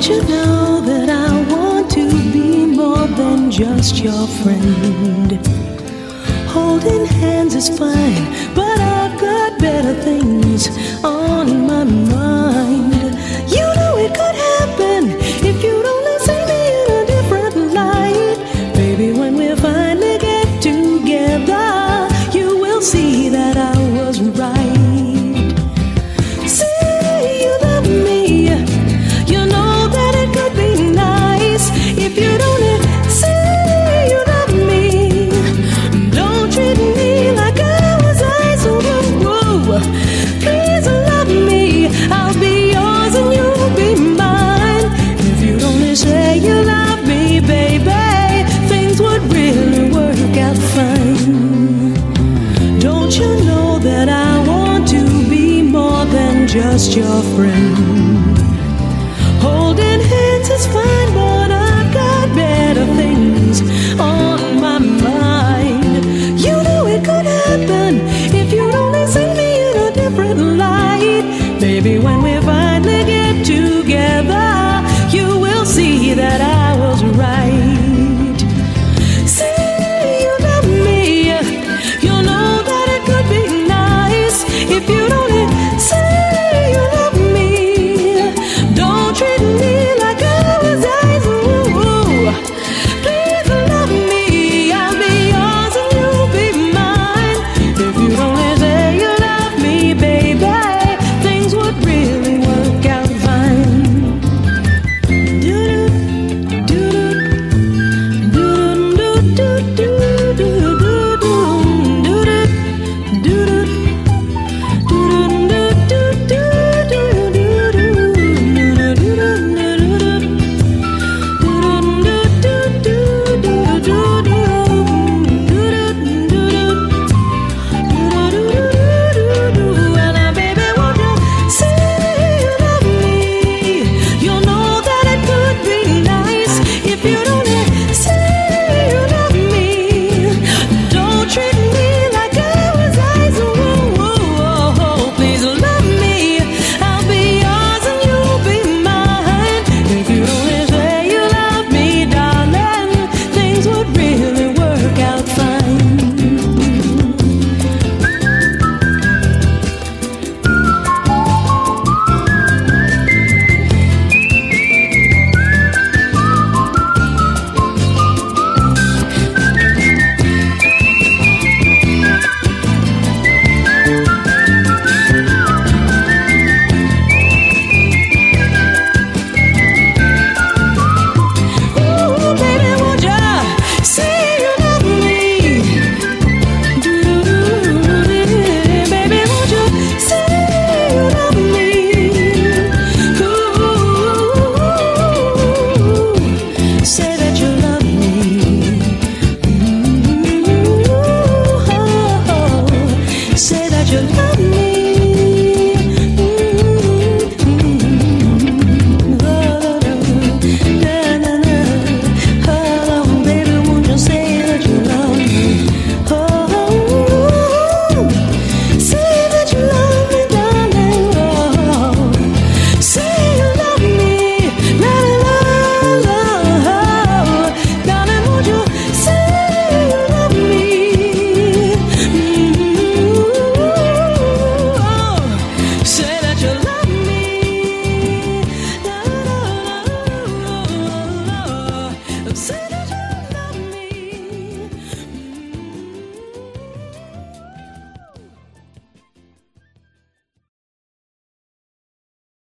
you know that I want to be more than just your friend? Holding hands is fine, but I've got better things on my mind. You know it could happen if you'd only see me in a different light. Baby, when we finally get together, you will see that I was right. Say you love me, you know that it could be nice if you'd only say you love me. Don't treat me like I was ice. Whoa. Please love me, I'll be yours and you'll be mine. If you'd only say you love me, baby, things would really work out fine. Don't you know that I want to be more than just your friend?